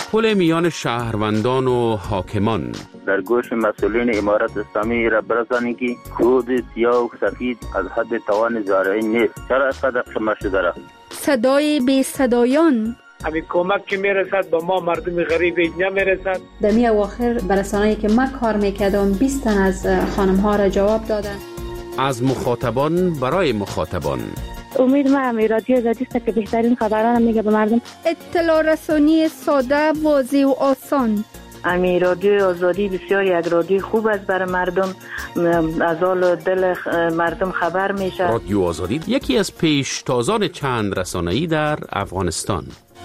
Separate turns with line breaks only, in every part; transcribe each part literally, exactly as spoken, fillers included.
پل میان شهروندان و حاکمان.
در گوش مسئولین امارت اسلامی را برسانی که کود سیاه و سفید از حد توان زارعی نیست. چرا اینقدر شما شده؟
صدای بی صدایان.
همین کمک که میرسد با ما مردم غریب اینجا میرسد.
در می اواخر برسانه‌ای که من کار میکردم بیست تن از خانم ها را جواب دادن.
از مخاطبان برای مخاطبان.
امید ما هم رادیو آزادی است که بهترین خبران میگه به مردم.
اطلاع رسانی ساده، واضح و آسان.
امی رادیو آزادی بسیار یک رادیو خوب است برای مردم، از حال دل مردم خبر میشه.
رادیو آزادی یکی از پیشتازان چند رسانه‌ای در افغانستان.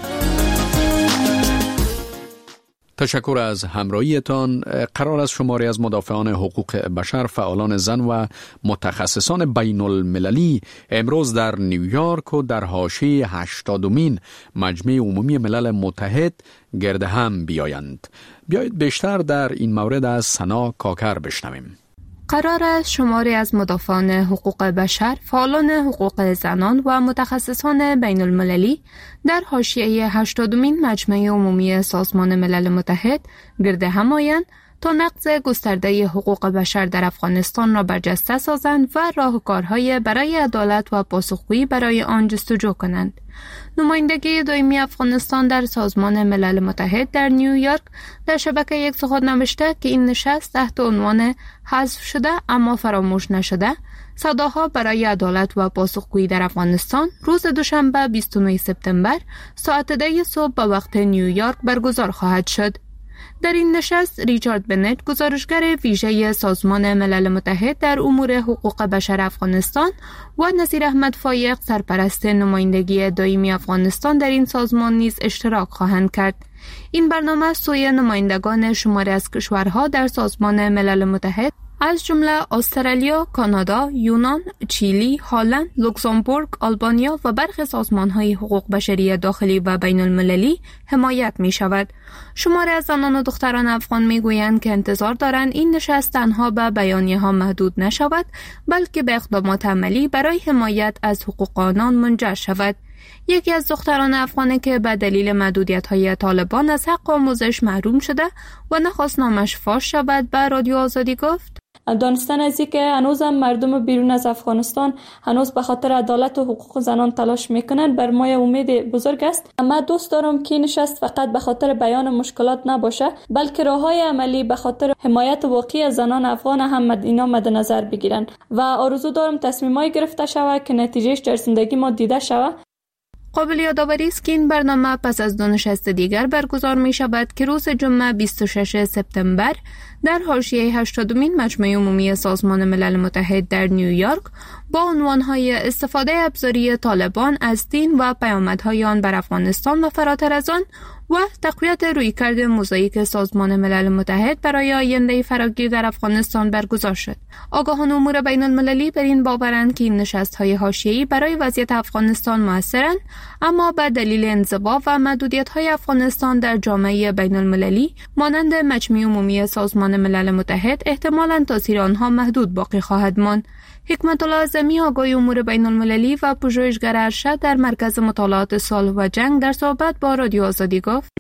تشکر از همراهیتان. قرار است شماری از مدافعان حقوق بشر، فعالان زن و متخصصان بین المللی امروز در نیویورک و در حاشیه هشتادمین مجمع عمومی ملل متحد گرد هم بیایند. بیایید بیشتر در این مورد از سنا کاکر بشنویم.
قرار است شماری از مدافعان حقوق بشر، فعالان حقوق زنان و متخصصان بین المللی در حاشیه هشتادمین مجمع عمومی سازمان ملل متحد گرد هم آیند تا نقض گسترده حقوق بشر در افغانستان را برجسته سازند و راهکارهای برای عدالت و پاسخگویی برای آن جستجو کنند. نمایندگی دائمی افغانستان در سازمان ملل متحد در نیویورک در شبکه یک سخن نوشته که این نشست تحت عنوان حذف شده اما فراموش نشده، صداها برای عدالت و پاسخگویی در افغانستان روز دوشنبه بیست و نه سپتامبر ساعت ده صبح به وقت نیویورک برگزار خواهد شد. در این نشست ریچارد بنت، گزارشگر ویژه سازمان ملل متحد در امور حقوق بشر افغانستان، و نصیر احمد فایق، سرپرست نمایندگی دائمی افغانستان در این سازمان نیز اشتراک خواهند کرد. این برنامه سوی نمایندگان شماری از کشورها در سازمان ملل متحد از جمله استرالیا، کانادا، یونان، چیلی، هلند، لوکزامبورگ، آلبانیا و برخی سازمان‌های حقوق بشری داخلی و بین المللی حمایت می شود. شماری از زنان و دختران افغان می گویند که انتظار دارند این نشست تنها به بیانیه ها محدود نشود، بلکه به اقدامات عملی برای حمایت از حقوق آنان منجر شود. یکی از دختران افغانی که به دلیل محدودیت‌های طالبان از حق آموزش محروم شده و نخواست نامش فاش شود به رادیو آزادی گفت:
دانستن از این که هنوز هم مردم بیرون از افغانستان هنوز به خاطر عدالت و حقوق زنان تلاش میکنن بر ما امید بزرگ است. اما دوست دارم که نشست فقط به خاطر بیان مشکلات نباشه، بلکه راههای عملی به خاطر حمایت واقعی از زنان افغان هم اینا مد نظر بگیرن و آرزو دارم تصمیمای گرفته شوه که نتیجهش در زندگی ما دیده شوه.
قابل یادآوری است که این برنامه پس از دو نشست دیگر برگزار می شود که روز جمعه بیست و شش سپتامبر در حاشیه هشتادمین مجمع عمومی سازمان ملل متحد در نیویورک با عنوانهای استفاده ابزاری طالبان از دین و پیامدهای آن بر افغانستان و فراتر از آن و تقویت رویکرد موزاییک سازمان ملل متحد برای آینده فراگیر در افغانستان برگزار شد. آگاهان امور بین المللی بر این باورند که این نشست‌های حاشیه‌ای برای وضعیت افغانستان موثرند، اما به دلیل انزوا و محدودیت‌های افغانستان در جامعه بین المللی مانند مجمع عمومی سازمان ملل متحد احتمالاً تاثیر آنها محدود باقی خواهد ماند. حکمت الله اعظمی، آگاه امور بین المللی و پژوهشگر ارشد در مرکز مطالعات صلح و جنگ، در صحبت با رادیو آزادی گفت: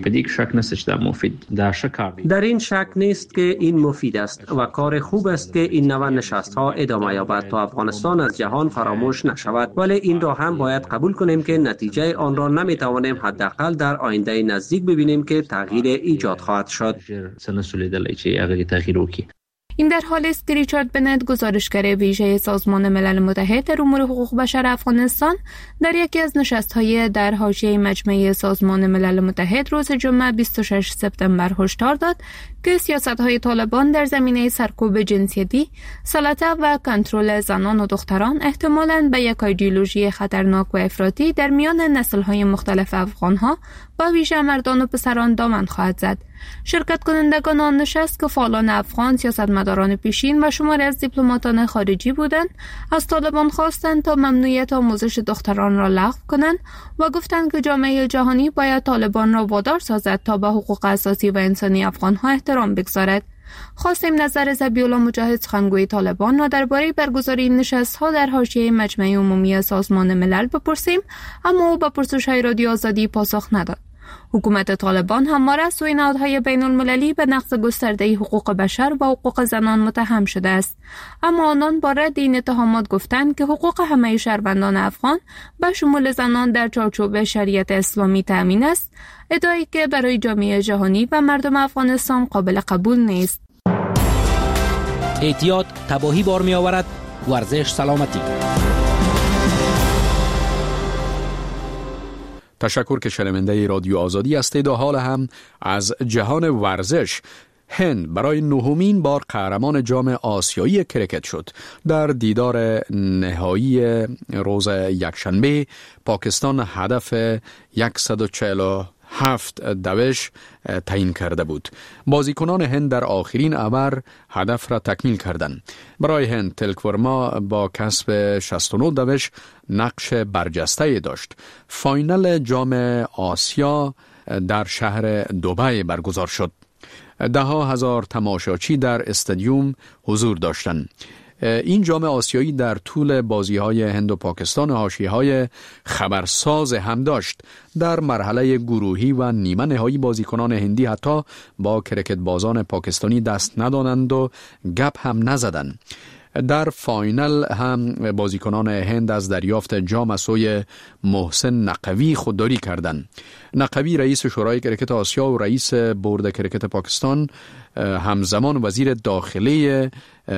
در این شک نیست که این مفید است و کار خوب است که این نوع نشست‌ها ادامه یابد تا افغانستان از جهان فراموش نشود، ولی این را هم باید قبول کنیم که نتیجه آن را نمیتوانیم حداقل در آینده نزدیک ببینیم که تغییر ایجاد خواهد شد.
این در حالی است که ریچارد بنت، گزارشگر ویژه سازمان ملل متحد در امور حقوق بشر افغانستان، در یکی از نشست‌های در حاشیه مجمع سازمان ملل متحد روز جمعه بیست و شش سپتامبر هشدار داد که سیاست‌های طالبان در زمینه سرکوب جنسیتی، سلطه و کنترل زنان و دختران احتمالاً به یک ایدئولوژی خطرناک و افراطی در میان نسل‌های مختلف افغان‌ها با ویژه مردان و پسران دامن خواهد زد. شرکت کنندگان آن نشست که فعالان افغان، سیاستمداران پیشین و شماری از دیپلماتان خارجی بودند، از طالبان خواستند تا ممنوعیت آموزش دختران را لغو کنند و گفتند که جامعه جهانی باید طالبان را وادار سازد تا به حقوق اساسی و انسانی افغان‌ها احترام بگذارد. خواستیم نظر ذبیح‌الله مجاهد، سخنگوی طالبان، را درباره برگزاری این نشست‌ها در حاشیه مجمع عمومی سازمان ملل بپرسیم، اما او به پرسش‌های رادیو آزادی پاسخ نداد. حکومت طالبان همواره از سوی نهادهای بین المللی به نقض گسترده حقوق بشر و حقوق زنان متهم شده است، اما آنان با رد این اتهامات گفتند که حقوق همه شهروندان افغان به شمول زنان در چارچوب شریعت اسلامی تامین است، ادعایی که برای جامعه جهانی و مردم افغانستان قابل قبول نیست.
احتیاط تباهی بار می آورد، ورزش سلامتی.
تشکر که شنونده رادیو آزادی هستید. و حال هم از جهان ورزش. هند برای نهمین بار قهرمان جام آسیایی کرکت شد. در دیدار نهایی روز یکشنبه پاکستان هدف صد و چهل و هفت دوش تعیین کرده بود. بازیکنان هند در آخرین اوور هدف را تکمیل کردند. برای هند تلک ورما با کسب شصت و نه دوش نقش برجسته داشت. فاینال جام آسیا در شهر دبی برگزار شد. ده ها هزار تماشاچی در استادیوم حضور داشتند. این جام آسیایی در طول بازی‌های هند و پاکستان حاشیه‌های خبرساز هم داشت. در مرحله گروهی و نیمه نهایی بازیکنان هندی حتی با کرکت بازان پاکستانی دست ندادند و گپ هم نزدند. در فاینال هم بازیکنان هند از دریافت جام از سوی محسن نقوی خودداری کردند. نقوی رئیس شورای کرکت آسیا و رئیس بورد کرکت پاکستان همزمان وزیر داخلی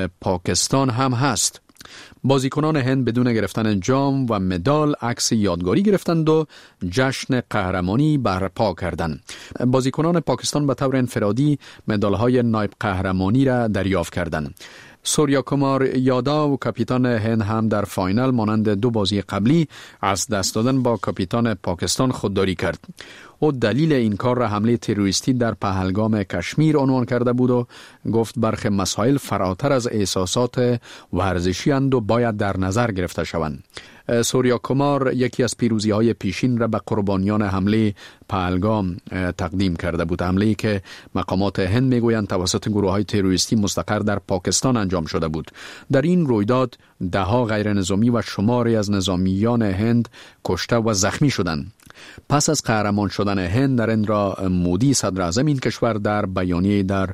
پاکستان هم هست. بازیکنان هند بدون گرفتن جام و مدال عکس یادگاری گرفتند و جشن قهرمانی برپا کردند. بازیکنان پاکستان به طور انفرادی مدال‌های نایب قهرمانی را دریافت کردند. سوریا کمار یاداو و کاپیتان هند هم در فاینال مانند دو بازی قبلی از دست دادن با کاپیتان پاکستان خودداری کرد. او دلیل این کار را حمله تروریستی در پهلگام کشمیر عنوان کرده بود و گفت برخی مسائل فراتر از احساسات ورزشی اند و باید در نظر گرفته شوند. سوریا کمار یکی از پیروزی های پیشین را به قربانیان حمله پهلگام تقدیم کرده بود. حمله‌ای که مقامات هند میگویند توسط گروه های تروریستی مستقر در پاکستان انجام شده بود. در این رویداد ده ها غیر نظامی و شماری از نظامیان هند کشته و زخمی شدند. پس از قهرمان شدن هند، نریندرا مودی صدر اعظم این کشور در بیانیه در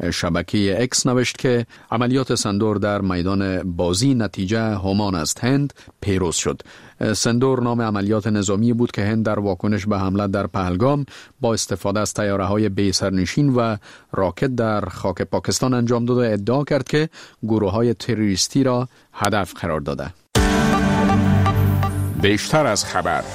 شبکه اکس نوشت که عملیات سندور در میدان بازی نتیجه همان است. هند پیروز شد. سندور نام عملیات نظامی بود که هند در واکنش به حمله در پهلگام با استفاده از طیاره‌های بی سرنشین و راکت در خاک پاکستان انجام داد و ادعا کرد که گروه‌های تروریستی را هدف قرار داده.
بیشتر از خبر.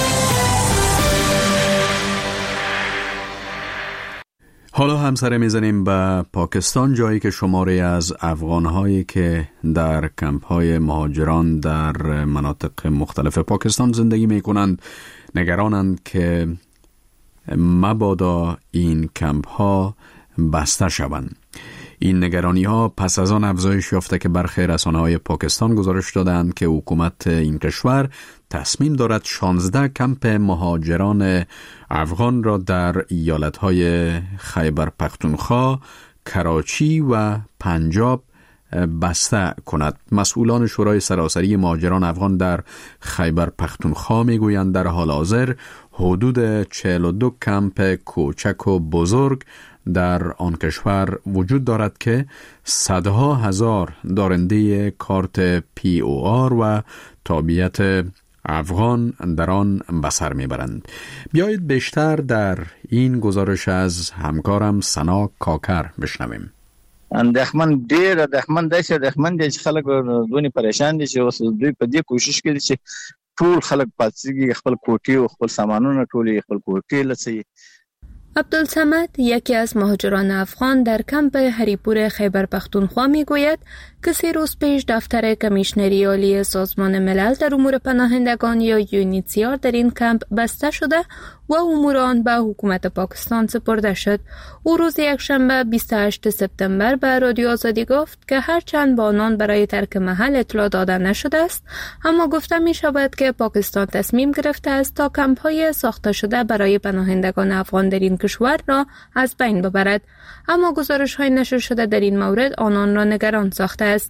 حالا هم سر میزنیم به پاکستان، جایی که شماری از افغان‌هایی که در کمپ‌های مهاجران در مناطق مختلف پاکستان زندگی می‌کنند نگرانند که مبادا این کمپ‌ها بسته شوند. این نگرانی ها پس از آن افزایش یافته که برخی رسانه‌های پاکستان گزارش دادند که حکومت این کشور تصمیم دارد شانزده کمپ مهاجران افغان را در ایالت‌های خیبر پختونخوا، کراچی و پنجاب بسته کند. مسئولان شورای سراسری مهاجران افغان در خیبر پختونخوا میگویند در حال حاضر حدود چهل و دو کمپ کوچک و بزرگ در آن کشور وجود دارد که صدها هزار دارنده کارت پی او آر و تابعیت افغان در آن به سر میبرند. بیایید بیشتر در این گزارش از همکارم سنا کاکر بشنویم.
اندېښمن ډېر اندېښمن دی چې اندېښمن دي چې خلک دونې پریشان دي چې اوس دوی په دې کوشش کوي چې ټول خلک پاتېږي، خپل کوټې او خپل سامانونه ټول خپل کوټې لڅي.
عبدالصمد، یکی از مهاجران افغان در کمپ هریپور خیبر پختونخوا میگوید که سه روز پیش دفتر کمیشنری عالی سازمان ملل در امور پناهندگان یا یونیسیار در این کمپ بسته شده و امور آن به حکومت پاکستان سپرده شد. او روز یکشنبه بیست و هشتم سپتامبر به رادیو آزادی گفت که هرچند با آنان برای ترک محل اطلاع داده نشده است، اما گفته می شود که پاکستان تصمیم گرفته است تا کمپ های ساخته شده برای پناهندگان افغان در این کشور را از بین ببرد. اما گزارش های نشر شده در این مورد آنان را نگران ساخته است.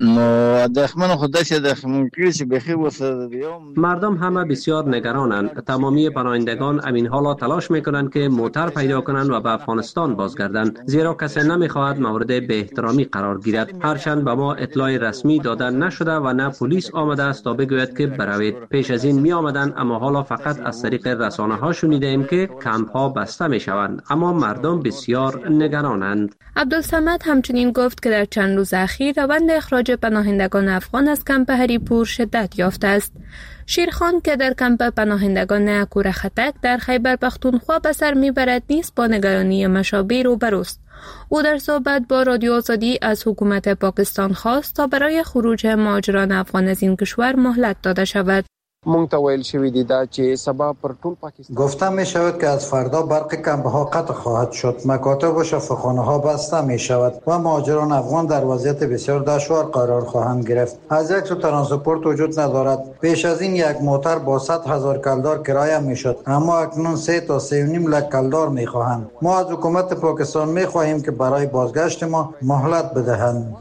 نو دښمن خدای شه دښمن کړي چې بخي وسه
مردم همه بسیار نگرانند. تمامی پناهندگان امین حالا تلاش میکنند که موتر پیدا کنند و به افغانستان بازگردند، زیرا کسی نمیخواهد مورد به احترامی قرار گیرد. هرچند به ما اطلاع رسمی داده نشده و نه پلیس آمده است تا بگوید که بروید. پیش از این می آمدند، اما حالا فقط از طریق رسانه ها شنیده ایم که کمپ ها بسته می شوند، اما مردم بسیار نگرانند.
عبدالصمد همچنین گفت که در چند روز اخیر روند اخراج پناهندگان افغان از کمپ هریپور شدت یافته است. شیرخان که در کمپ پناهندگان اکور خطک در خیبر پختونخوا به سر میبرد نیست با نگرانی مشابه روبروست. او در صحبت با رادیو آزادی از حکومت پاکستان خواست تا برای خروج مهاجران افغان از این کشور مهلت داده شود.
گفته می شود که از فردا برق کمپ ها قطع خواهد شد، مکاتب و شفاخانه ها بسته می شود و مهاجران افغان در وضعیت بسیار دشوار قرار خواهند گرفت. از یک سو ترانسپورت وجود ندارد. پیش از این یک موتر با صد هزار کلدار کرایه می شد، اما اکنون سه تا سه و نیم لک کلدار می خواهند. ما از حکومت پاکستان می خواهیم که برای بازگشت ما مهلت بدهند.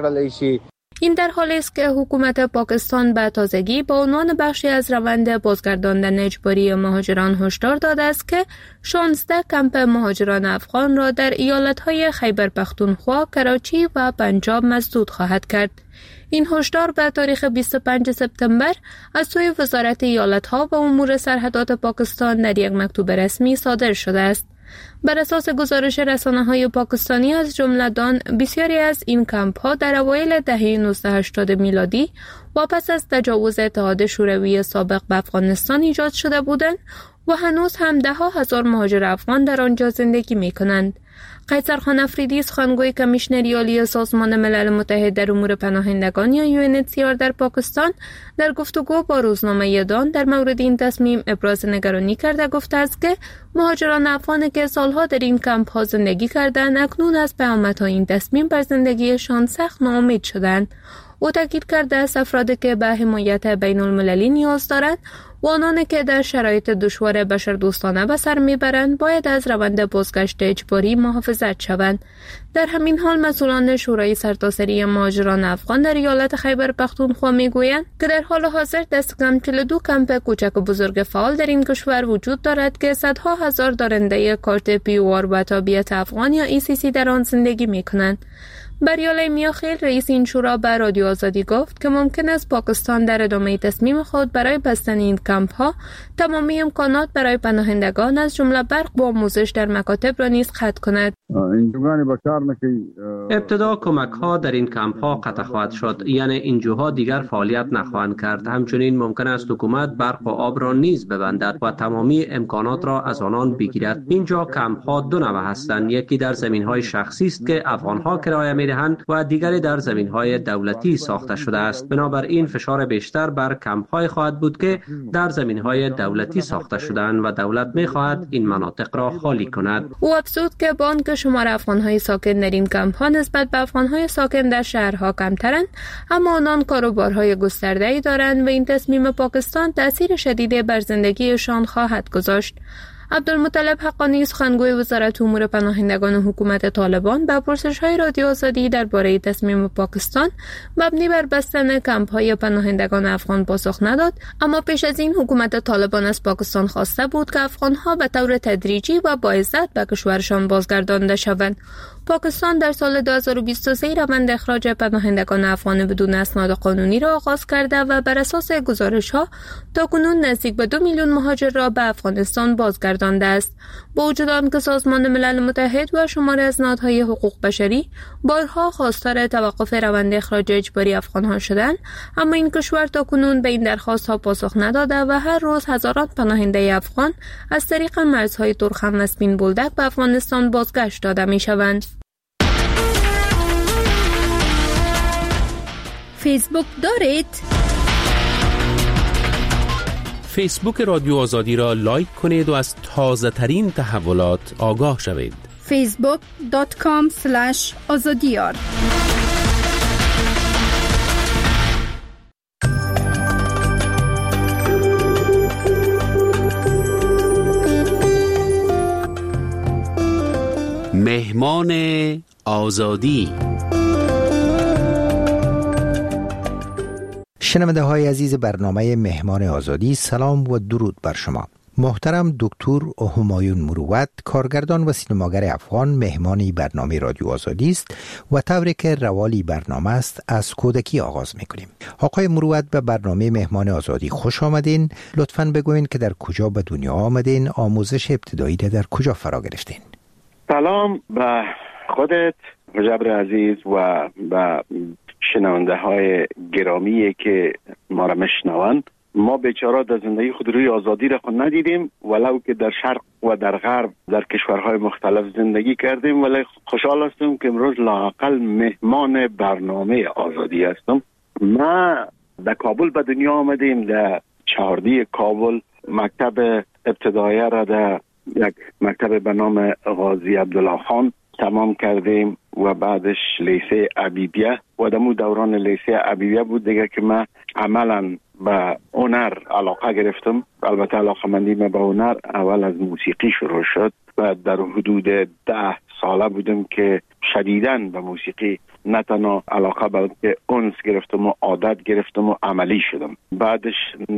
این در حالی است که حکومت پاکستان به تازگی با عنوان بخشی از روند بازگرداندن اجباری مهاجران هشدار داده است که شانزده کمپ مهاجران افغان را در ایالت‌های خیبر پختونخوا، کراچی و پنجاب مسدود خواهد کرد. این هشدار به تاریخ بیست و پنجم سپتامبر از سوی وزارت ایالت‌ها و امور سرحدات پاکستان در یک مکتوب رسمی صادر شده است. بر اساس گزارش رسانه‌های پاکستانی از جمله دان، بسیاری از این کمپ‌ها در اوایل دهه نوزده هشتاد میلادی و پس از تجاوز اتحاد شوروی سابق به افغانستان ایجاد شده بودند و هنوز هم ده ها هزار مهاجر افغان در آنجا زندگی می‌کنند. قیصر خان افریدی، سخنگوی کمیشنری عالی سازمان ملل متحد در امور پناهندگان یا یو ان اچ سی آر در پاکستان، در گفتگو با روزنامه دان در مورد این تصمیم ابراز نگرانی کرده گفته است که مهاجران افغان که سالها در این کمپ ها زندگی کردند اکنون از پیامدهای این تصمیم بر زندگیشان سخت ناامید شدند. او تاکید کرده است افرادی که به حمایت بین المللی نیاز دارند و آنانی که در شرایط دشوار بشردوستانه به سر میبرند باید از روند بازگشت اجباری محافظت شوند. در همین حال مسئولان شورای سرتاسری مهاجران افغان در ایالت خیبر پختونخوا میگویند که در حال حاضر دست کم چهل و دو کمپ کوچک و بزرگ فعال در این کشور وجود دارد که صدها هزار دارنده کارت پی او آر و تابعیت افغان یا ای سی سی در آن زندگی میکنند. بریاله میاخیل، رئیس این شورا، به رادیو آزادی گفت که ممکن است پاکستان در ادامه تصمیم خود برای بستن این کمپ ها تمامی امکانات برای پناهندگان از جمله برق و آموزش در مکاتب را نیز قطع کند.
ابتدا کمک ها در این کمپ ها قطع خواهد شد، یعنی اینجاها دیگر فعالیت نخواهند کرد. همچنین ممکن است حکومت برق و آب را نیز ببندد و تمامی امکانات را از آنان بگیرد. اینجا کمپ ها دو نوع هستند، یکی در زمین های شخصی است که افغان ها کرایه می‌دهند و دیگری در زمین های دولتی ساخته شده است. بنابراین فشار بیشتر بر کمپ های خواهد بود که در زمین های دولتی ساخته شده‌اند و دولت می‌خواهد این مناطق را خالی کند.
او افزود که با آنکه شمار افغان‌های ساکن در این کمپ‌ها نسبت به افغان‌های ساکن در شهرها کمترند، اما آنان کاروبارهای گسترده‌ای دارند و این تصمیم پاکستان تأثیر شدیدی بر زندگیشان خواهد گذاشت. عبدالمطلب حقانی، سخنگوی وزارت امور پناهندگان حکومت طالبان، به پرسش‌های رادیو آزادی درباره تصمیم پاکستان مبنی بر بستن کمپ‌های پناهندگان افغان پاسخ نداد، اما پیش از این حکومت طالبان از پاکستان خواسته بود که افغان‌ها به طور تدریجی و با عزت به کشورشان بازگردانده شوند. پاکستان در سال دو هزار و بیست و سه روند اخراج پناهندگان افغان بدون اسناد قانونی را آغاز کرده و بر اساس گزارش‌ها تاکنون نزدیک به دو میلیون مهاجر را به افغانستان بازگردانده است. با وجود آنکه سازمان ملل متحد و شماری از نهادهای حقوق بشری بارها خواستار توقف روند اخراج اجباری افغان‌ها شدند، اما این کشور تاکنون به این درخواست‌ها پاسخ نداده و هر روز هزاران پناهنده افغان از طریق مرزهای ترخم و سپین بولدک به افغانستان بازگشت داده می‌شوند.
فیسبوک دارید؟
فیسبوک رادیو آزادی را لایک کنید و از تازه ترین تحولات آگاه شوید.
فیسبوک دات کام اسلش آزادیار.
مهمان آزادی.
شنونده های عزیز برنامه مهمان آزادی، سلام و درود بر شما. محترم دکتر همایون مروت، کارگردان و سینماگر افغان، مهمانی برنامه رادیو آزادی است و طوری که روالی برنامه است از کودکی آغاز میکنیم. آقای مروت به برنامه مهمان آزادی خوش آمدین. لطفاً بگوین که در کجا به دنیا آمدین، آموزش ابتدایی در کجا فرا گرفتین؟
سلام به خودت جبر عزیز و به شنونده های گرامی که ما را میشنوند. ما بیچاره در زندگی خود روی آزادی را خود ندیدیم، ولو که در شرق و در غرب در کشورهای مختلف زندگی کردیم، ولی خوشحال هستم که امروز لااقل مهمان برنامه آزادی هستم. ما در کابل به دنیا آمدیم، در چهاردی کابل مکتب ابتدایی را در یک مکتب به نام غازی عبدالله خان تمام کردیم و بعدش لیسه عبیبیه و دمو دوران لیسه عبیبیه بود دیگه که من عملا به هنر علاقه گرفتم. البته علاقه مندی من به هنر اول از موسیقی شروع شد و در حدود ده ساله بودم که شدیداً به موسیقی نه تنها علاقه بلکه انس گرفتم و عادت گرفتم و عملی شدم. بعدش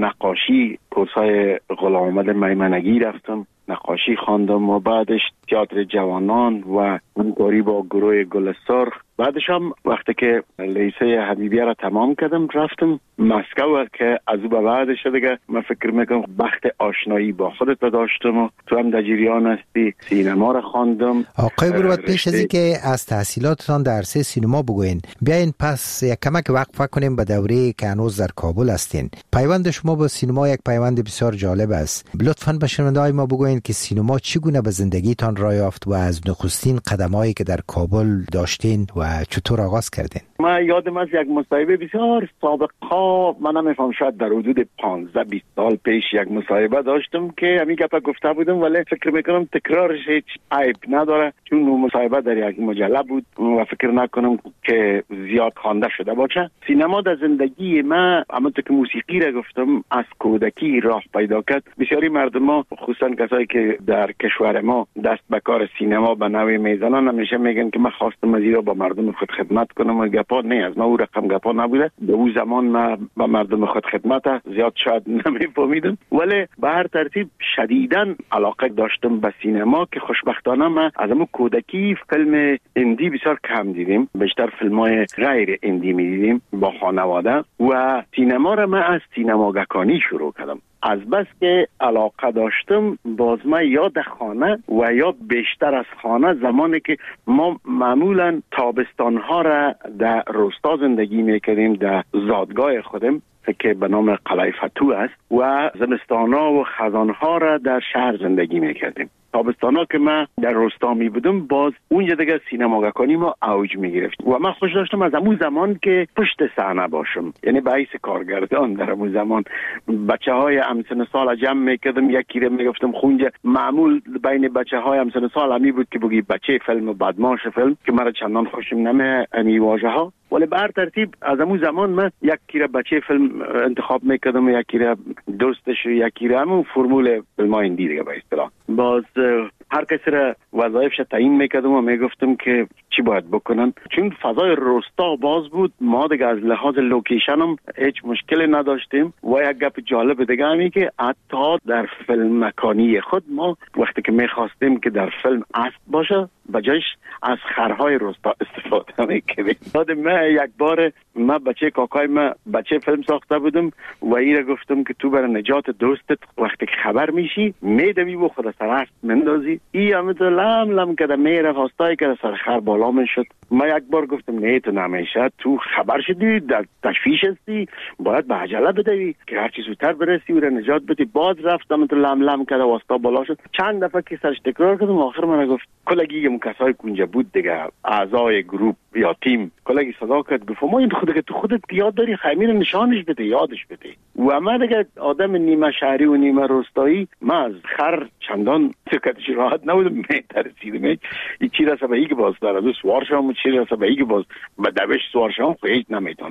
نقاشی کورسای غلام محمد میمنگی رفتم، نقاشی خواندم و بعدش تئاتر جوانان و همکاری با گروه گل سرخ. بعدش هم وقتی که لیسه حبیبیه را تمام کردم رفتم مسکو که از او به بعدش دیگه من فکر میکنم بخت آشنایی با خودت داشتم و تو هم در جریان هستی. سینما را خواندم.
آقای مروت، پیش از اینکه از تحصیلاتتان در عرصه سینما بگوین، بیاین پس یک کمک وقفه کنیم به دوره که هنوز در کابل هستین. پیوند شما با سینما یک پیوند بسیار جالب است. لطفاً به شنونده‌های ما بگوین که سینما چگونه به زندگیتان راه یافت و از نخستین قدمایی که در کابل داشتین و چطور آغاز کردین؟
من یادم از یک مصاحبه بسیار سابقا، من نمیفهم شاید در حدود پانزده بیست سال پیش یک مصاحبه داشتم که همین گپا گفته بودم، ولی فکر میکنم تکرارش هیچ عیب نداره چون اون مصاحبه در یک مجله بود و فکر نکنم که زیاد خوانده شده باشه. سینما در زندگی من همونطور که موسیقی را گفتم از کودکی راه پیدا کرد. بسیاری مردم ها خصوصا کسایی که در کشور ما دست به کار سینما به نوعی میزنن همیشه میگن که من خواستم از ایرا با مردم خود خدمت کنم و گپا نه از ما او رقم گپا نبوده. به اون زمان من با مردم خود خدمت زیاد شاید نمیفهمیدم، ولی به هر ترتیب شدیداً علاقه داشتم به سینما که خوشبختانه من از همون کودکی فیلم هندی بسیار کم دیدیم، بیشتر فیلم‌های غیر هندی می‌دیدیم با خانواده و سینما را من از سینماگکانی شروع کردم. از بس که علاقه داشتم باز ما یا در خانه و یا بیشتر از خانه، زمانی که ما معمولا تابستانها را در روستا زندگی میکردیم در زادگاه خودم که به نام قلعه فتو است و زمستانها و خزانها را در شهر زندگی میکردیم. تابستانا که من در روستا می بودم باز اونجا دیگه سینماگکانی ما اوج می گرفت و من خوش داشتم از همون زمان که پشت صحنه باشم، یعنی به حیث کارگردان در همون زمان بچه های همسن سال جمع می کردم، یکی رو می گفتم خونجا. معمول بین بچه های همسن سال همی بود که بگی بچه فیلم و بدماش فیلم که مرا چندان خوشم نمی امی واژه ها، ولی به هر ترتیب از همون زمان من یکی رو بچه فیلم انتخاب می کردم، یکی رو دوستش، یکی رو همون فرمول فیلم های هندی دیگه به اصطلاح. باز هر کسی را وظایفش تعیین میکردم و میگفتم که چی باید بکنن. چون فضای روستا باز بود، ما دیگه از لحاظ لوکیشن هم هیچ مشکلی نداشتیم و یک گپ جالب دیگه همی که حتی در فیلم مکانی خود ما وقتی که میخواستیم که در فیلم اسب باشه بجایش از خرهای روستا استفاده میکردیم. بعد من یک بار من بچه کاکای من بچه فیلم ساخته بودم و ایره گفتم که تو برای نجات دوستت وقتی که خبر میشی میدوی و خود سر اسب مندازی. ای همه تو لم لم کده میره خواستای که سر خر بالا من شد. ما یک بار گفتم نه تو نمیشه، تو خبر شدی در تشویش هستی، باید به عجله بدوی که هر چی زودتر برسی و را نجات بدی. باز رفتم تو لم لم کده واسطا بالا شد. چند دفعه که سرش تکرار کردم آخر من گفت کلگی اون کسای اونجا بود دیگه اعضای گروپ یا تیم کلگی صدا کرد گفت ما این خودت که تو خودت یاد داری خمیر نشانش بده یادش بده. و من دیگه آدم نیمه شهری و نیمه روستایی، من از خر چندان سکتش راحت نبودم، میترسیدم این چی رسه به ایگه باز داره دو سوار شام و چی رسه به ایگه باز به دوش سوار شام خیلی نمیتونستم.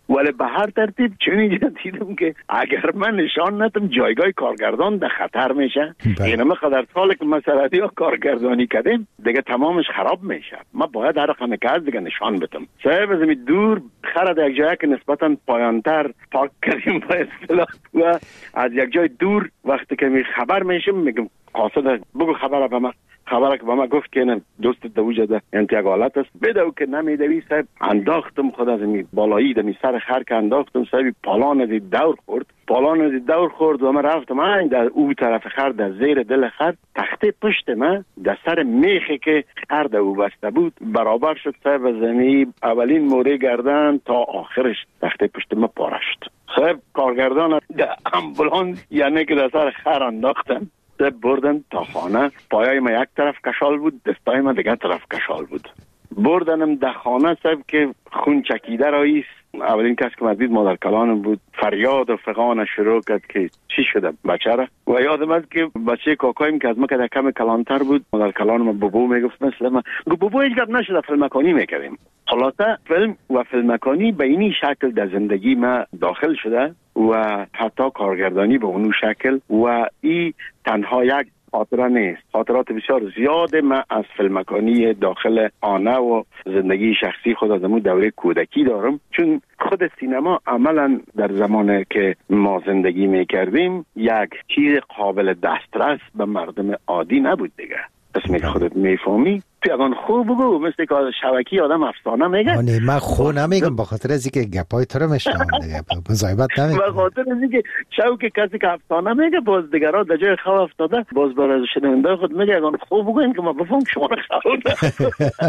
ولی به هر ترتیب چون اینجا دیدم که اگر من نشان ندم جایگاه کارگردان در خطر میشه. اینه مقدر سال که مسئله ها کارگردانی کردیم دیگه تمامش خراب میشه. ما باید هر رقم که از دیگه نشان بدم. صاحب از می دور خرد یک جایی که نسبتا پایانتر پارک کردیم با اصطلاح و از یک جای دور وقتی که می خبر میشم میگم قاصد بگو خبر به من. خبره که با ما گفت که نه دوست دوجه ده انتقالات است بدو که نمیدوی صاحب انداختم خود از می بالایی دمی سر خر که انداختم صاحب پالان دی دور خورد پالان دی دور خورد و من رفتم من در او طرف خر در زیر دل خر تخته پشت من در سر میخی که خر در او بسته بود برابر شد صاحب زمین اولین موره گردن تا آخرش تخته پشت من پاره شد. صاحب کارگردان در امبولانس یعنی که در سر خر انداختن بردن تا خانه. پایای ما یک طرف کشال بود دستای ما دیگه طرف کشال بود. بردنم در خانه صاحب که خون چکیده راییست. اولین کس که مدید مادر کلانم بود فریاد و فغان شروع کرد که چی شده بچه را و یادم است که بچه کاکایم که از ما که کم کلانتر بود مادر کلانم بابو میگفت مثل ما بابو هیچ گپ نشده فیلمکانی میکردیم. خلاصه فیلم و فیلمکانی به اینی شکل در زندگی ما داخل شده و حتی کارگردانی به اونو شکل و ای تنها یک خاطره نیست. خاطرات بسیار زیاده من از فیلمکانی داخل آنه و زندگی شخصی خود از امون دوره کودکی دارم چون خود سینما عملا در زمانی که ما زندگی میکردیم یک چیز قابل دسترس به مردم عادی نبود دیگه. اسمی که خودت میفهمی پیغان خوب بگو مثل که شبکی آدم افسانه میگه.
نه من خو نمیگم به خاطر از اینکه گپای تو رو میشنم دیگه مزایبت نمیگم
به خاطر از اینکه شوک کسی که افسانه میگه باز دیگران در جای خو افتاده باز برای شنونده خود میگه اگه خوب بگو این که ما بفهم شما رو خو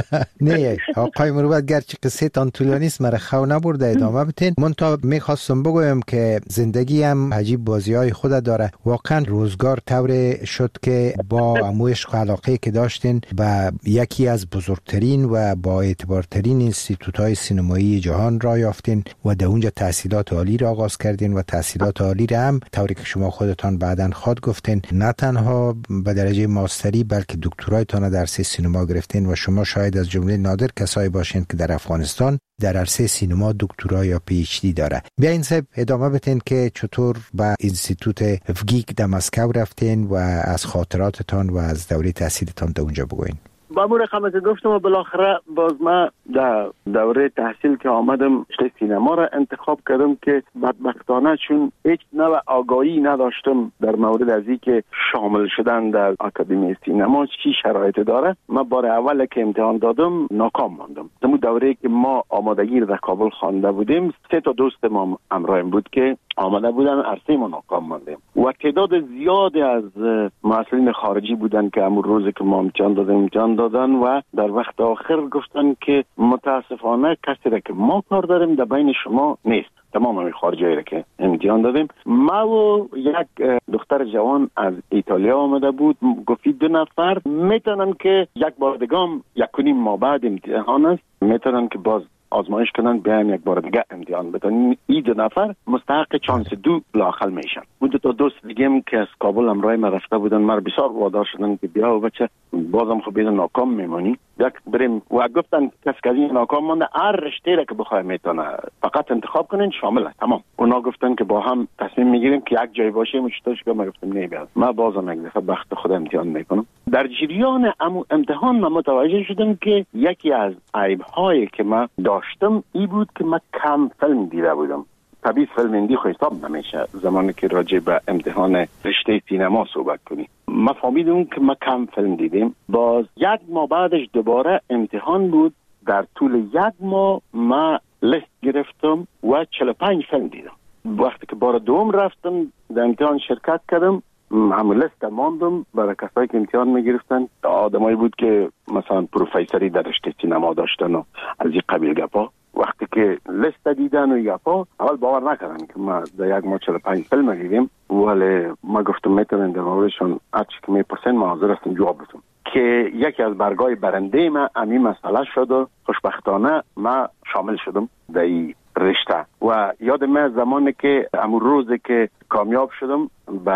نه آقای مروت گرچه قصه تان طولانی است مرا خو نبرده ادامه بدین. من تا میخواستم بگویم که زندگی هم عجیب بازی‌های خود داره. واقعا روزگار طور شد که با عشق و علاقه که داشتین و یکی از بزرگترین و با اعتبارترین اینستیتوت‌های سینمایی جهان را یافتین و در اونجا تحصیلات عالی را آغاز کردین و تحصیلات عالی را هم طوری که شما خودتان بعداً خود گفتین نه تنها به درجه ماستری بلکه دکترایتان در عرصه سینما گرفتین و شما شاید از جمله نادر کسایی باشین که در افغانستان در عرصه سینما دکترا یا پی اچ دی داره. بیاین صاحب ادامه بدین که چطور به اینستیتوت افگیک در مسکو رفتین و از خاطراتتان و از دوره تحصیلتان در اونجا بگوین.
با مو رقم که گفتم و بالاخره باز ما در دوره تحصیل که آمدم رشته سینما را انتخاب کردم که بدبختانه چون هیچ نوع آگاهی نداشتم در مورد از این که شامل شدن در آکادمی سینما چی شرایط داره. من بار اول که امتحان دادم ناکام ماندم. در اون دوره که ما آمادگی را در کابل خوانده بودیم سه تا دوست ما همراهیم بود که آماده بودن عرصه ما ناکام ماندیم و تعداد زیادی از محصلین خارجی بودن که همون روزی که ما امتحان دادیم امتحان دادن و در وقت آخر گفتن که متاسفانه کسی را که ما کار داریم در بین شما نیست. تمام همین خارجی را که امتحان دادیم ما و یک دختر جوان از ایتالیا آمده بود گفتی دو نفر میتونن که یک بار دیگه یک کنیم ما بعد امتحان است میتونن که باز آزمایش کنن بیایم یک بار دیگه امتحان بدن. این دو نفر مستحق چانس دو لااقل میشن. اون دو تا دوست دیگه هم که از کابل همراه ما رفته بودن ما بسیار وادار شدن که بیا و بچه بازم خب بیدن ناکام میمونی یک بریم و گفتن کس که این ناکام مانده هر رشته را که بخواه میتونه فقط انتخاب کنین شامل است. تمام اونا گفتن که با هم تصمیم میگیریم که یک جای باشیم. چطورش که ما گفتم نه بیاد ما بازم یک دفعه بخت خود امتحان میکنم. در جریان امتحان ما متوجه شدم که یکی از عیب‌هایی که ما داشتم ای بود که من کم فیلم دیده بودم. طبیعی فیلم هندی خو حساب نمیشه زمانی که راجع به امتحان رشته سینما صحبت کنی. ما فهمیدم که ما کم فیلم دیدیم. باز یک ماه بعدش دوباره امتحان بود. در طول یک ماه ما لیست گرفتم و چهل و پنج فیلم دیدم. وقتی که بار دوم رفتم در امتحان شرکت کردم همون لیست ماندم برای کسایی که امتحان میگرفتن. آدمایی بود که مثلا پروفیسوری در رشته سینما داشتن و از این قبیل گپا. وقتی که لیست دیدن و گپا اول باور نکردن که ما در یک ماه چهل و پنج فیلم دیدیم ولی ما گفتم میتونن در موردشون هرچی که میپرسن ما حاضر هستم جواب بدم که یکی از برگای برنده ما همین مسئله شد و خوشبختانه ما شامل شدم در این رشته. و یاد من زمانی که همون روزی که کامیاب شدم به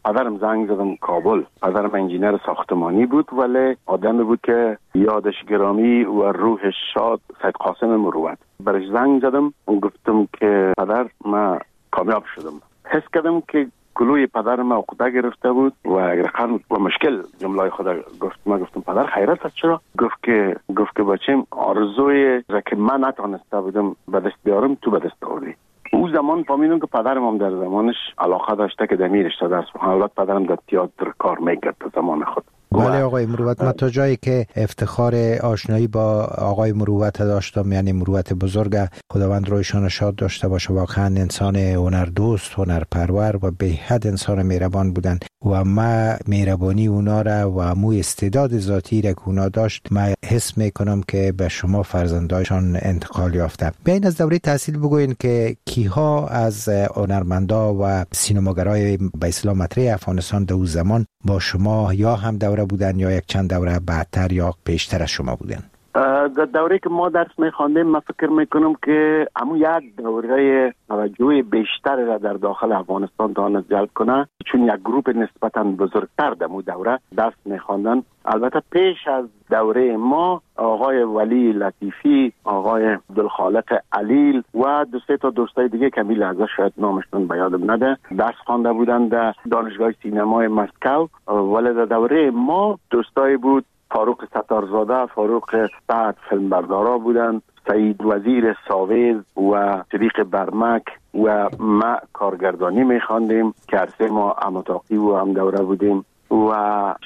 پدرم زنگ زدم کابل. پدرم انجینر ساختمانی بود ولی آدمی بود که یادش گرامی و روحش شاد، سید قاسم مروت. برش زنگ زدم و گفتم که پدر من کامیاب شدم. حس کردم که کلوی پدر ما عقده گرفته بود و رقم و مشکل جمله خدا گفت. ما گفتم پدر خیرت است چرا؟ گفت که گفت که بچم آرزوی را که من نتونسته بودم به دست بیارم تو به دست آوردی. او زمان فهمیدم که پدرم هم در زمانش علاقه داشته که دمی رشته درس بخونه. البته پدرم در تئاتر کار میکرد در زمان خود.
بله آقای مروت، من تا جایی که افتخار آشنایی با آقای مروت داشتم، یعنی مروت بزرگ، خداوند رویشان شاد داشته باشه، واقعا انسان هنردوست، هنرپرور و به حد انسان مهربان بودن و ما مهربانی اونا را و مو استعداد ذاتی را که اونا داشت ما حس میکنم که به شما فرزندایشان انتقال یافته. بیاین از دوره تحصیل بگوین که کیها از هنرمندا و سینماگرای به اصطلاح مطرح افغانستان در اون زمان با شما یا هم دوره بودن یا یک چند دوره بعدتر یا پیشتر از شما بودن؟
در دوره که ما درس میخواندیم من فکر میکنم که همون یک دوره توجه بیشتر را در داخل افغانستان تانست جلب کنه، چون یک گروپ نسبتا بزرگتر در مو دوره درس میخواندن. البته پیش از دوره ما آقای ولی لطیفی، آقای عبدالخالق علیل و دو سه تا دوستای دیگه که می لحظه شاید نامشون به یادم نده درس خوانده بودن در دانشگاه سینمای مسکو. ولی در دوره ما دوستای بود فاروق ستارزاده، فاروق سعد فیلمبردارا بودن، سعید وزیر ساویز و صدیق برمک و ما کارگردانی میخواندیم که عرصه ما اماتاقی و هم دوره بودیم و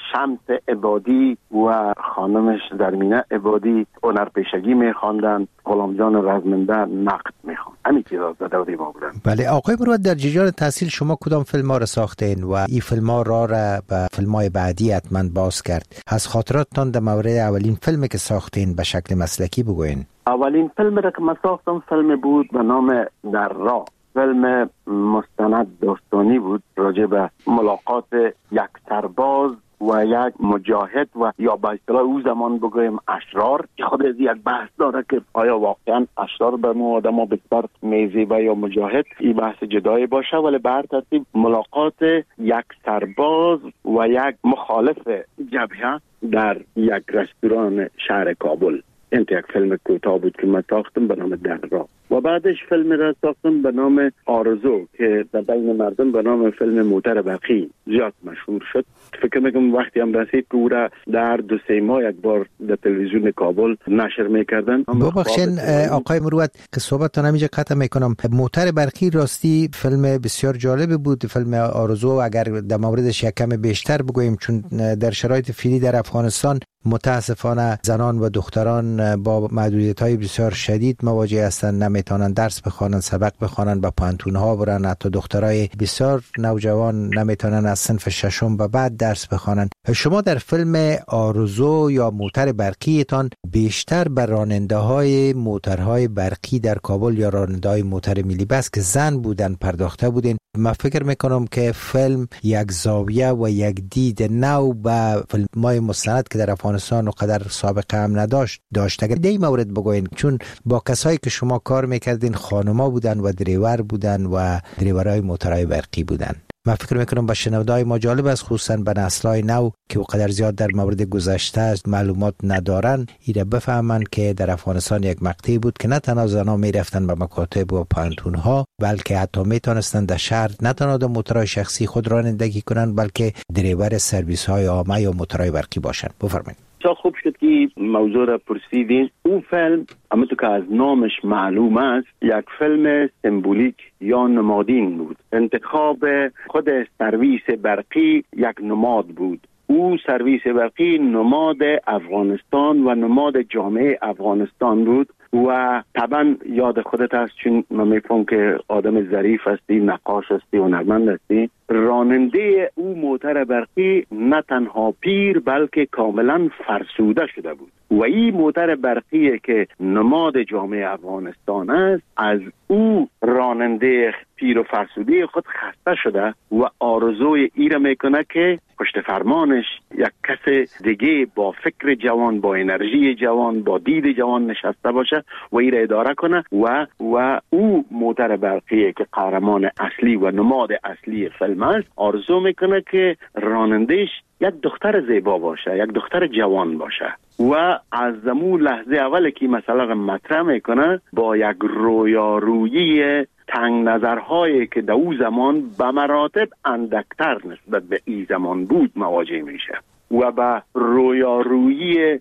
شمس عبادی و خانمش درمینه عبادی هنرپیشگی میخواندن، غلام جان رزمنده نقد میخواند. همین چیزا در دوره ما بودن.
بله آقای مروت، در جریان تحصیل شما کدام فیلم ها را ساختین و این فیلم ها را را به فیلم های بعدی حتما باز کرد؟ از خاطراتتان در مورد اولین فیلمی که ساختین به شکل مسلکی بگوین.
اولین فیلم را که من ساختم فیلم بود به نام در راه. فیلم مستند داستانی بود راجع به ملاقات یک سرباز و یک مجاهد و یا به اصطلاح او زمان بگویم اشرار، که خود از یک بحث داره که آیا واقعا اشرار به ما آدم ها بسیار میزیبه یا مجاهد، این بحث جدایی باشه. ولی به هر ترتیب ملاقات یک سرباز و یک مخالف جبهه در یک رستوران شهر کابل. این یک فیلم کوتاه بود که من ساختم به نام در راه و بعدش فیلم را ساختم به نام آرزو که در بین مردم به نام فیلم موتر برقی زیاد مشهور شد. فکر میکنم وقتی هم رسید که او را در دو سه ماه یک بار در تلویزیون کابل نشر میکردن.
ببخشین آقای مروت که صحبتتون همینجا قطع میکنم، موتر برقی راستی فیلم بسیار جالب بود. فیلم آرزو اگر در موردش یک کم بیشتر بگوییم، چون در شرایط فعلی در افغانستان متاسفانه زنان و دختران با محدودیت‌های بسیار شدید مواجه هستند، نمیتونن درس بخوانن، سبق بخوانن، با پانتون‌ها برن. حتی دخترای بسیار نوجوان نمیتونن از صنف ششم به بعد درس بخوانن. شما در فیلم آرزو یا موتر برقیتان بیشتر بر راننده‌های موترهای برقی در کابل یا راننده‌های موتر ملی بس که زن بودن پرداخته بودین. من فکر میکنم که فیلم یک زاویه و یک دید نو به فیلم‌های مستند که در افغانستان و قدر سابقه هم نداشت داشت. اگر دی مورد بگوین، چون با کسایی که شما کار میکردین خانوما بودن و دریور بودن و دریورای موترهای برقی بودن. من فکر میکنم با شنونده‌های ما جالب است، خصوصا به نسل‌های نو که قدر زیاد در مورد گذشته معلومات ندارن، ایره بفهمن که در افغانستان یک مقطعی بود که نه تنها زنان میرفتن به مکاتب و پانتون‌ها، بلکه حتی میتونستن در شهر نه تنها در موترهای شخصی خود رانندگی کنن، بلکه دریور سرویس‌های عامه یا موترهای برقی باشن. بفرمایید.
چه خوب شد که موضوع را پرسیدین. اون فیلم همونطور که از نامش معلوم است یک فیلم سمبولیک یا نمادین بود. انتخاب خود سرویس برقی یک نماد بود. او سرویس برقی نماد افغانستان و نماد جامعه افغانستان بود و طبعا یاد خودت هست، چون من میفهم که آدم ظریف هستی، نقاش هستی، هنرمند هستی. راننده او موتر برقی نه تنها پیر بلکه کاملا فرسوده شده بود و این موتر برقی که نماد جامعه افغانستان است از او راننده پیر و فرسوده خود خسته شده و آرزوی ای را میکنه که پشت فرمانش یک کس دیگه با فکر جوان، با انرژی جوان، با دید جوان نشسته باشه و ای را اداره کنه و و او موتر برقی که قهرمان اصلی و نماد اصلی فیلم فیلم است آرزو میکنه که رانندش یک دختر زیبا باشه، یک دختر جوان باشه و از زمون لحظه اول که مثلا مطرح میکنه با یک رویارویی تنگ نظرهایی که در او زمان به مراتب اندکتر نسبت به این زمان بود مواجه میشه و به رویارویی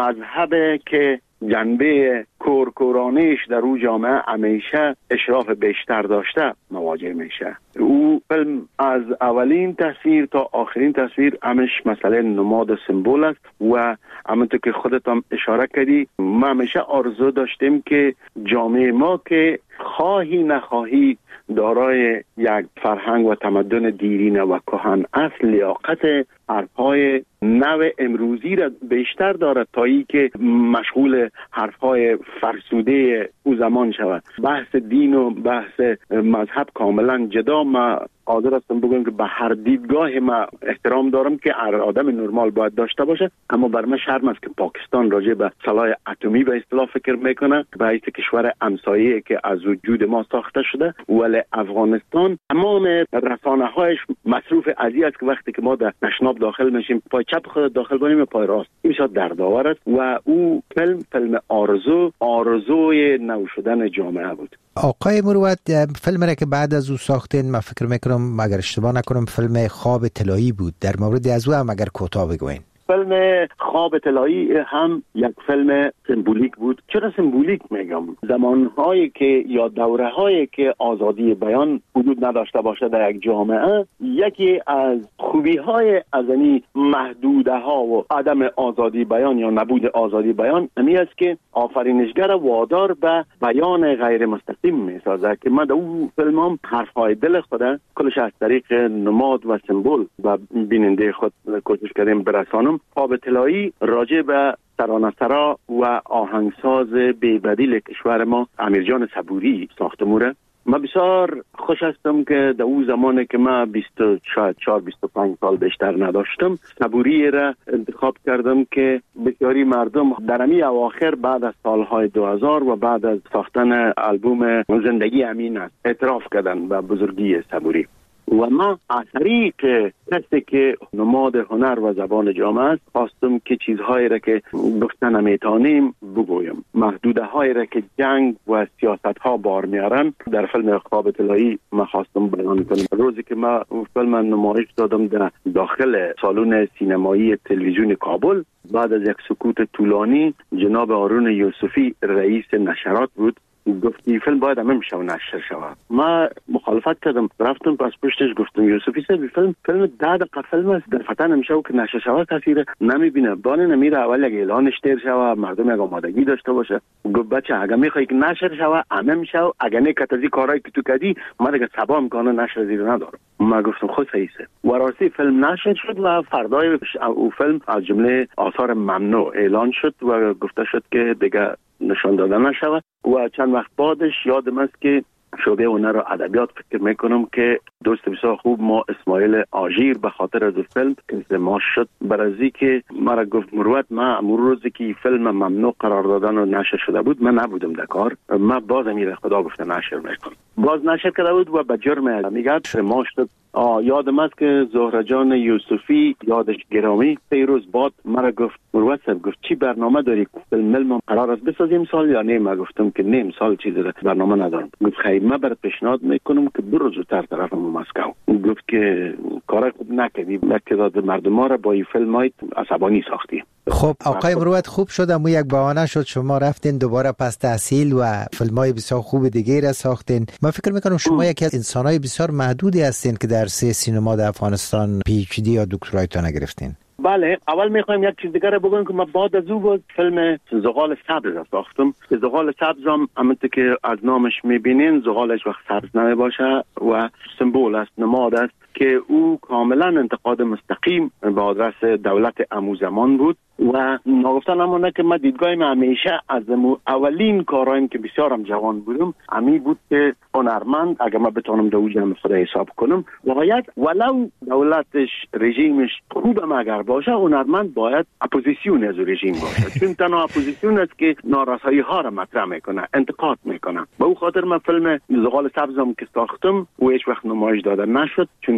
مذهب که جنبه کورکورانش در او جامعه همیشه اشراف بیشتر داشته مواجه میشه. او فیلم از اولین تصویر تا آخرین تصویر همش مسئله نماد و سمبول است و همونطور که خودت هم اشاره کردی ما همیشه آرزو داشتیم که جامعه ما که خواهی نخواهی دارای یک فرهنگ و تمدن دیرینه و کهن اصل لیاقت حرفهای نو امروزی را بیشتر دارد تا ای که مشغول حرفهای فرسوده او زمان شود. بحث دین و بحث مذهب کاملا جدا. ما حاضر هستم بگم که به هر دیدگاه ما احترام دارم که هر آدم نرمال باید داشته باشه، اما بر من شرم است که پاکستان راجع به سلاح اتمی به اصطلاح فکر میکنه به حیث کشور همسایه که از وجود ما ساخته شده، ولی افغانستان تمام رسانه هایش مصروف ازی است که وقتی که ما در تشناب داخل میشیم پای چپ خود داخل کنیم پای راست، این شاد دردآور است و او فیلم فیلم آرزو آرزوی نو شدن جامعه بود.
آقای مروت، فیلم را که بعد از او ساختین من فکر میکنم اگر اشتباه نکنم فیلم خواب طلایی بود، در مورد از او هم اگر کوتاه بگوین.
فیلم خواب طلایی هم یک فیلم سمبولیک بود. چرا سمبولیک میگم؟ زمانهایی که یا دوره‌هایی که آزادی بیان وجود نداشته باشه در یک جامعه، یکی از خوبی‌های از این محدوده‌ها و عدم آزادی بیان یا نبود آزادی بیان امی است که آفرینشگر وادار به بیان غیر مستقیم میسازه که من در اون فیلم هم حرفهای دل خودم کلش از طریق نماد و سمبول و بیننده خود کوشش کردیم برسانم. خواب طلایی راجع به ترانه‌سرا و آهنگساز بی‌بدیل کشور ما امیرجان صبوری ساخته موره. من بسیار خوش هستم که در اون زمانی که من بیست شاید چهار بیست و پنج سال بیشتر نداشتم صبوری را انتخاب کردم که بسیاری مردم در امی اواخر بعد از سالهای دو هزار و بعد از ساختن آلبوم زندگی امین است اعتراف کردن به بزرگی صبوری و ما از طریق کسی که نماد هنر و زبان جامعه است خواستم که چیزهایی را که گفتن نمیتانیم بگویم، محدوده هایی را که جنگ و سیاست ها بار میارن در فیلم خواب طلایی ما خواستم بیان کنم. روزی که ما فیلم نمایش دادم در داخل سالن سینمایی تلویزیون کابل، بعد از یک سکوت طولانی جناب هارون یوسفی رئیس نشرات بود گفتی فیلم باید همه میشه و نشر شود. ما مخالفت کردم، رفتم پس پشتش گفتم یوسفی صاحب فیلم فیلم ده دقیقه فیلم است در فتن نمیشه و که نشر شود کسی نمیبینه، بانه نمیره اول یک اعلانش تیر شود مردم یک آمادگی داشته باشه. گفت بچه اگه میخوای که نشر شود همه میشه و اگه نکت از این کارهایی که تو کردی من دیگه سبا امکانه نشر زیر ندارم. ما گفتم خود صحیحه و راستی فیلم نشر شد و فردای او فیلم از جمله آثار ممنوع اعلان شد و گفته شد که دیگه نشان دادن نشود و چند وقت بعدش یادم است که شعبه هنر و ادبیات فکر میکنم که دوست بسیار خوب ما اسماعیل آژیر به خاطر از فیلم که ما شد برازی که مرا گفت مروت ما امور روزی که فیلم ممنوع قرار دادن و نشر شده بود من نبودم در کار، ما باز امیر خدا گفته نشر میکنم، باز نشر کرده بود و به جرم میگه ما شد. یادم است که زهره جان یوسفی یادش گرامی سه روز بعد مرا گفت مروت صاحب گفت چی برنامه داری فیلم ما قرار است بسازیم سال یا نه؟ ما گفتم که نیم سال چیزی برنامه ندارم. گفت خیر من برات پیشنهاد میکنم که برو زودتر طرف مسکو. گفت که کار خوب نکردی، تعداد مردم را با این فیلمای عصبانی ساختی.
خب آقای مروت خوب شد اما یک بهانه شد شما رفتین دوباره پس تحصیل و فیلمای بسیار خوب دیگه را ساختین. من فکر میکنم شما یکی از انسانای بسیار محدودی هستین که در سه سینما در افغانستان پی اچ دی یا دکترایتون گرفتین.
بله، اول میخوایم یک چیز دیگه رو بگم که من بعد از او بود فیلم زغال سبز را ساختم. زغال سبز هم همونطور که از نامش میبینین زغالش وقت سبز نمی باشه و سمبول است، نماد است که او کاملا انتقاد مستقیم به آدرس دولت امو زمان بود و نگفتن همونه که من دیدگاهیم همیشه از اولین کارهایم که بسیارم جوان بودم امی بود که هنرمند اگر من بتونم دو جمع خدا حساب کنم باید ولو دولتش رژیمش خوبم اگر باشه هنرمند باید اپوزیسیون از رژیم باشه چون تنها اپوزیسیون است که نارسایی ها را مطرح میکنه، انتقاد میکنه. به او خاطر من فیلم زغال سبزم که ساختم و هیچ وقت نمایش داده نشد چون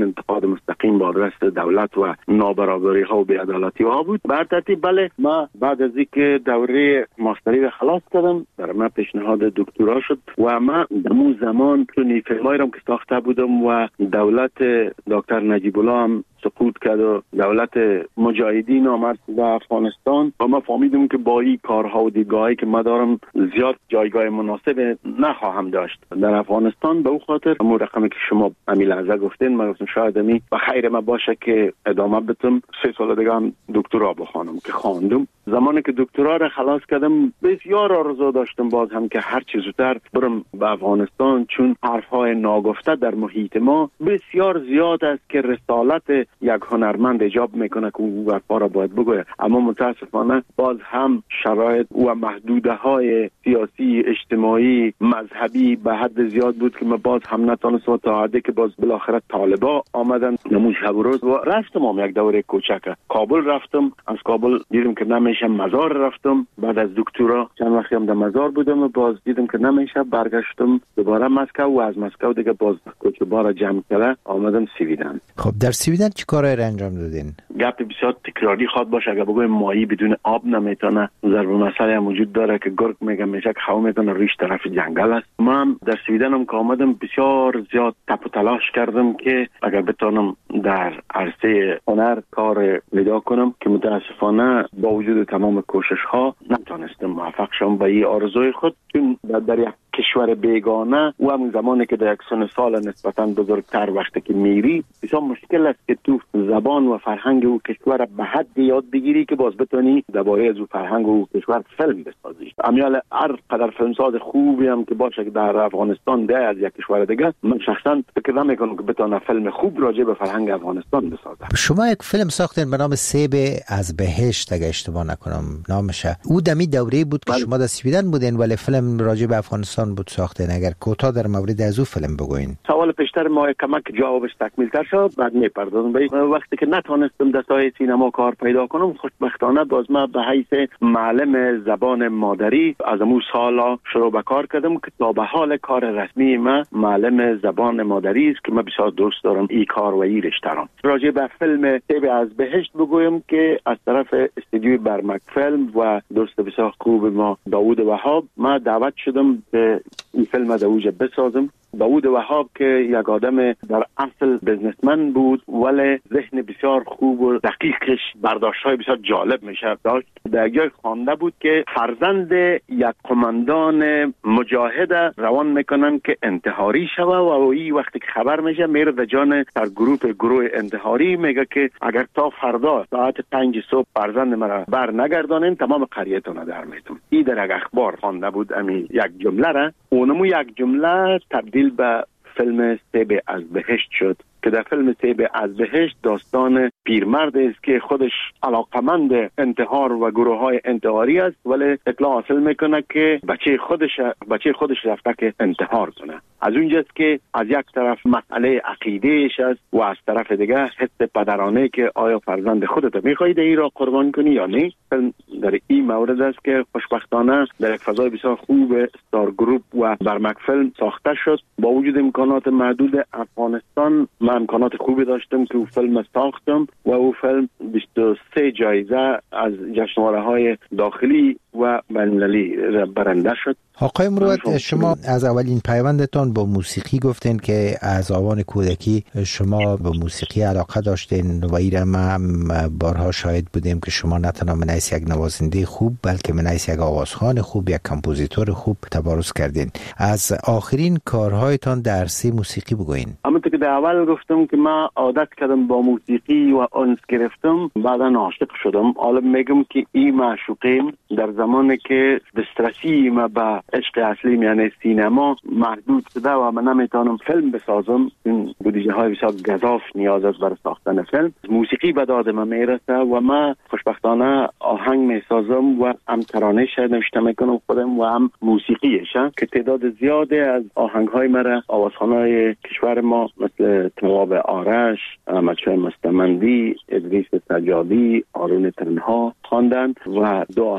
انتقاد مستقیم با دست دولت و نابرابری ها و بی‌عدالتی ها بود. بر ترتیب بله، ما بعد از اینکه دوره ماستری رو خلاص کردم برای من پیشنهاد دکترا شد و من در اون زمان چون فیلمایی رو که ساخته بودم و دولت دکتر نجیب الله هم سقوط کرد و دولت مجاهدین آمد به افغانستان و ما فهمیدیم که با این کارها و دیدگاهی که ما دارم زیاد جایگاه مناسب نخواهم داشت در افغانستان. به او خاطر همون رقمی که شما امیل لحظه گفتین من گفتم شاید امی و خیر ما باشه که ادامه بدم. سه سال دیگه هم دکترا بخوانم که خواندم. زمانی که دکترا را خلاص کردم بسیار آرزو داشتم باز هم که هر چه زودتر برم به افغانستان، چون حرفهای ناگفته در محیط ما بسیار زیاد است که رسالت یک هنرمند ایجاب میکنه که او حرفا را باید بگوید، اما متاسفانه باز هم شرایط و محدوده های سیاسی، اجتماعی، مذهبی به حد زیاد بود که ما باز هم نتونستم تا حدی که باز بالاخره طالبا آمدن نموش شب و روز و رفتم هم یک دوره کوچک کابل رفتم. از کابل دیدم که نمیشه، مزار رفتم. بعد از دکترا چند وقتی هم در مزار بودم و باز دیدم که نمیشه، برگشتم دوباره مسکو و از مسکو دیگه باز کوچه بارا جمع کرده آمدم سویدن.
خب در سویدن چی کارایی را انجام دادین؟
گپ بسیار تکراری خواد باشه. اگه بگویم ماهی بدون آب نمیتونه، ضرب مسئله هم وجود داره که گرگ میگه میشه که خو میتونه ریش طرف جنگل است. ما هم در سویدن هم که آمدم بسیار زیاد تپ و تلاش کردم که اگر بتونم در عرصه هنر کار پیدا کنم که متاسفانه با وجود تمام کوشش ها نتونستم موفق شم به این آرزوی خود، چون در یک کشور بیگانه و همون زمانی که در یک سن سال نسبتاً بزرگتر وقتی که میری بسیار مشکل است که تو زبان و فرهنگ او کشور به حد یاد بگیری که باز بتونی درباره از او فرهنگ و کشور فیلم بسازی. امیال هر قدر فیلمساز خوبی هم که باشه که در افغانستان ده از یک کشور دیگه، من شخصا فکر نمیکنم که بتونه فیلم خوب راجع به فرهنگ افغانستان بسازه.
شما یک فیلم ساختین به نام سیب از بهشت اگه اشتباه نکنم نامشه. او دمی دوره بود که شما در سویدن بودین ولی فیلم راجع به افغانستان بود ساختین. اگر کوتاه در مورد از او فیلم بگوین.
سوال پیشتر ما کمک جوابش تکمیل تر شد بعد میپردازم. وقتی که نتونستم در ساحه سینما کار پیدا کنم، خوشبختانه باز ما به حیث معلم زبان مادری از امو سالا شروع به کار کردم که تا به حال کار رسمی ما معلم زبان مادری است که من بسیار دوست دارم این کار و این رشته را. راجع به فیلم سیب از بهشت بگویم که از طرف استودیوی برمک فیلم و دوست بسیار خوب ما داوود وهاب ما دعوت شدم که این فیلم در اوج بسازم. داوود وهاب که یک آدم در اصل بزنسمن بود ولی ذهن بسیار خوب و دقیقش برداشت‌های بسیار جالب میشه داشت. در جای خوانده بود که فرزند یک قماندان مجاهد روان میکنن که انتحاری شوه و این وقتی که خبر میشه میره در جان در گروه گروه انتحاری میگه که اگر تا فردا ساعت پنج صبح فرزند مرا بر نگردانین تمام قریتون در میتون. این در یک اخبار خوانده بود امی یک جمله را. اونمو یک جمله تبدیل به فیلم سیب از بهشت شد که در فیلم سیب از بهشت داستان پیرمرد است که خودش علاقمند انتحار و گروه های انتحاری است ولی اطلاع حاصل میکنه که بچه خودش بچه خودش رفته که انتحار کنه. از اونجاست که از یک طرف مسئله عقیدهش است و از طرف دیگه حس پدرانه که آیا فرزند خودت میخواهی این را قربان کنی یا نه. در این مورد است که خوشبختانه در یک فضای بسیار خوب استار گروپ و برمک فیلم ساخته شد. با وجود امکانات محدود افغانستان من امکانات خوبی داشتم که او فیلم ساختم و او فیلم بیست و سه جایزه از جشنواره های داخلی و بین‌المللی برنده شد.
آقای مروت، شما از اولین پیوندتان با موسیقی گفتین که از آوان کودکی شما به موسیقی علاقه داشتین و ایره ما بارها شاهد بودیم که شما نه تنها من از یک نوازنده خوب بلکه من از یک آوازخوان خوب، یک کمپوزیتور خوب تبارز کردین. از آخرین کارهایتان در عرصه موسیقی بگوین.
همونطور که در اول گفتم که من عادت کردم با موسیقی و انس گرفتم، بعدا عاشق شدم. حالا میگم که این معشوقیم در زمانی که دسترسی ما به عشق اصلی یعنی سینما محدود شده و من نمیتونم فیلم بسازم. این بودجه های بسیار گزاف نیاز است برای ساختن فیلم. موسیقی به داد من میرسه و من خوشبختانه آهنگ میسازم و هم ترانه‌اش نوشته میکنم خودم و هم موسیقیش که تعداد زیاده از آهنگ های مرا آوازخوانای کشور ما مثل تواب آرش، احمدشاه مستمندی، ادریس سجادی، آرون تنها خواندن و دو آهنگ مرا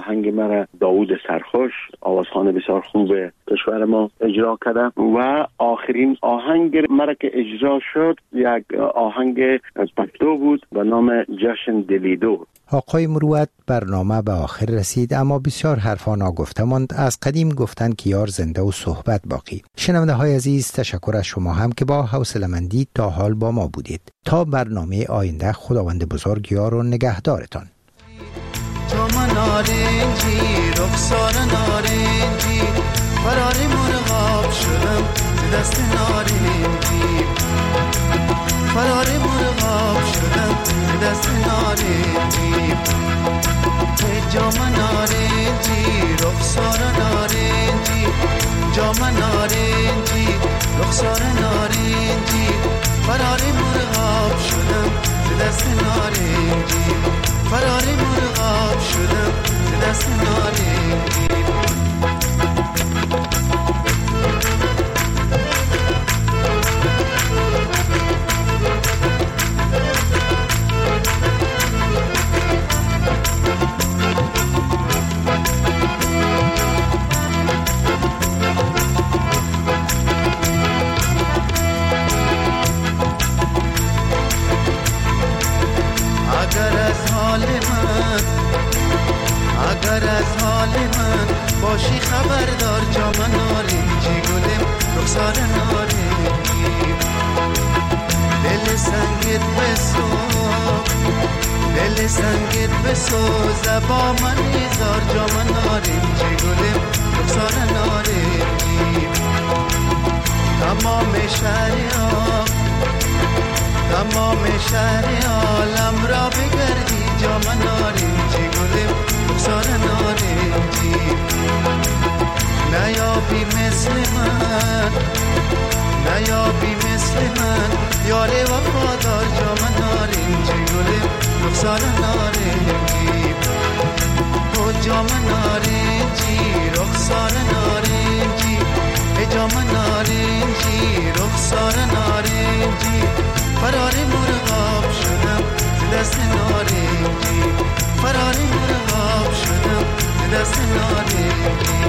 را داوود سرخوش، آوازخوان بسیار خوب کشور ما اجرا کرده و آخرین آهنگ مرا که اجرا شد یک آهنگ پشتو بود به نام جشن دلیدو.
آقای مروت، برنامه به آخر رسید، اما بسیار حرفا ناگفته ماند. از قدیم گفتن که یار زنده و صحبت باقی. شنونده های عزیز، تشکر از شما هم که با حوصله‌مندی تا حال با ما بودید. تا برنامه آینده، خداوند بزرگ یار و نگهدارتان.
جام نارنجی، رخسار نارنجی، فراری مرغاب شدم دست نارنجی، فراری مرغاب شدم دست نارنجی. جام نارنجی، رخسار نارنجی، جام نارنجی، رخسار نارنجی، فراری مرغاب شدم دست نارنجی، فراری مرغاب شدم دست نارنجی. اگر از حال من باشی خبردار، جام نارنجی گلم رخسار نارنجی. دل سنگت بسوز، دل سنگت بسوز با من ایزار، جام نارنجی گلم رخسار نارنجی. تمام شهریار، تمام شهر عالم را بگردی، جام نارنجی گلم رخسار نارنجی. نیابی مثل من، نیابی مثل من یار وفادار، جام نارنجی گلم رخسار نارنجی. او جام نارنجی، رخسار نارنجی، ای جام نارنجی، رخسار نارنجی، فراری مرغاب شدم دست نارنجی، فراری مرغاب شدم دست نارنجی.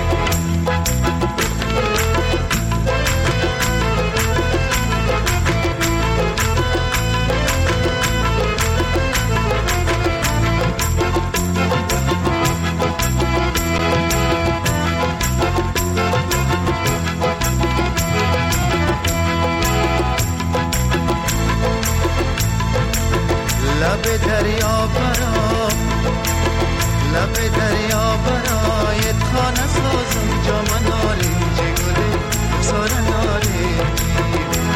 لب دریا برا، لب دریا برایت خانه سازم، جام نارنجی گل رخسار نارنجی.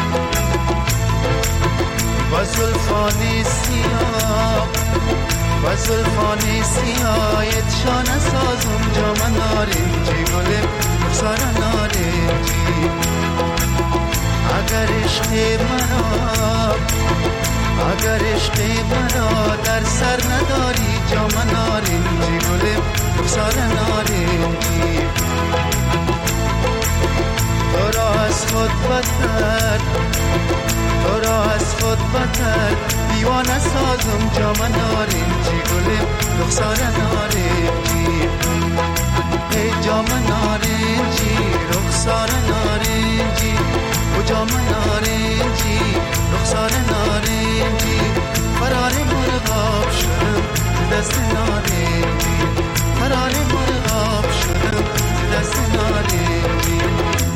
و زلفان سیاه، و زلفان سیاهت شانه سازم، جام نارنجی گل رخسار نارنجی. اگر عشق مرا، اگر عشق مرا در سر نداری، جام نارنجی گلم رخسار نارنجی. تو را از خود بدتر، تو را از خود بدتر دیوانه سازم، جام نارنجی گلم رخسار نارنجی. ای جام نارنجی، رخسار نارنجی، او جام نارنجی، رخسار نارنجی، فراری مرغاب شدم دست نارنجی، فراری مرغاب شدم دست نارنجی.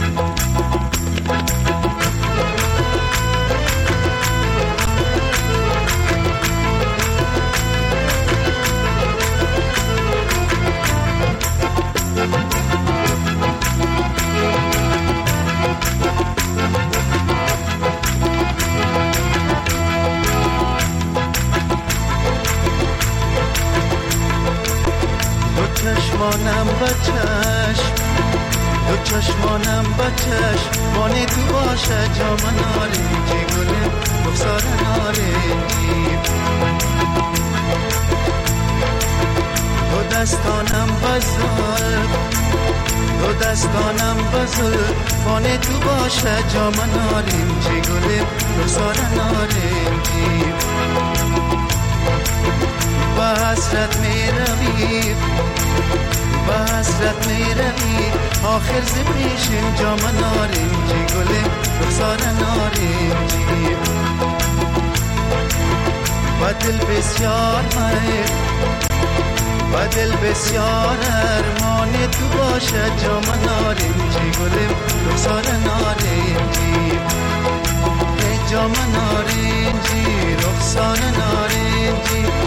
چشمانم بچشم، دو چشمانم بچشم، مانی تو باشه، جام نارنجی گلم رخسار نارنجی. دو دستانم بزل، دو دستانم بزل، مانی تو باشه، جام نارنجی گلم رخسار نارنجی. به حسرت می روی، و حسرت میروی آخر ز پیشم جام نارنجی گل رخسار نارنجی و دل بسیار مهر و دل بسیار ارمان تو باشد جام نارنجی گل رخسار نارنجی جام نارنجی رخسار نارنجی